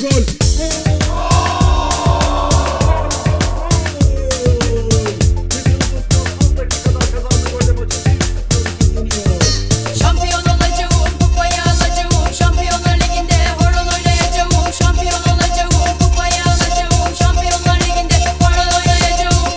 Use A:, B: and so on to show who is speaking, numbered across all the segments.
A: gol.
B: Şampiyon olacağım, kupayı alacağım. Şampiyonlar Ligi'nde horon oynayacağım. Şampiyon olacağım, kupayı alacağım. Şampiyonlar Ligi'nde horon oynayacağım.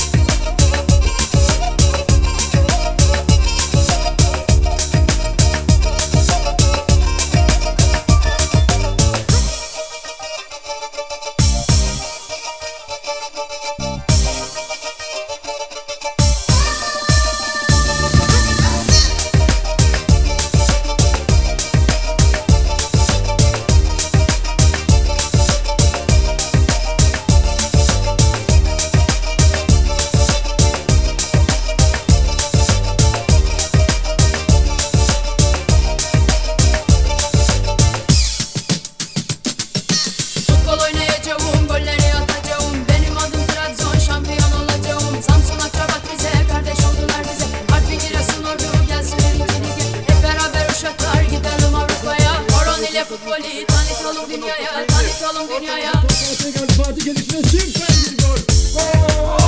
B: Futbol oynayacağım, golleri atacağım. Benim adım Trabzon, şampiyon olacağım. Samsun Akçabat bize, kardeş oldular bize. Harbi Giresun Ordu gelsin birinci lige. Hep beraber uşaklar gidelim Avrupa'ya. Horon ile futbolu tanıtalım dünyaya, tanıtalım dünyaya.
A: Parti gelişine süper bir gol. Gol.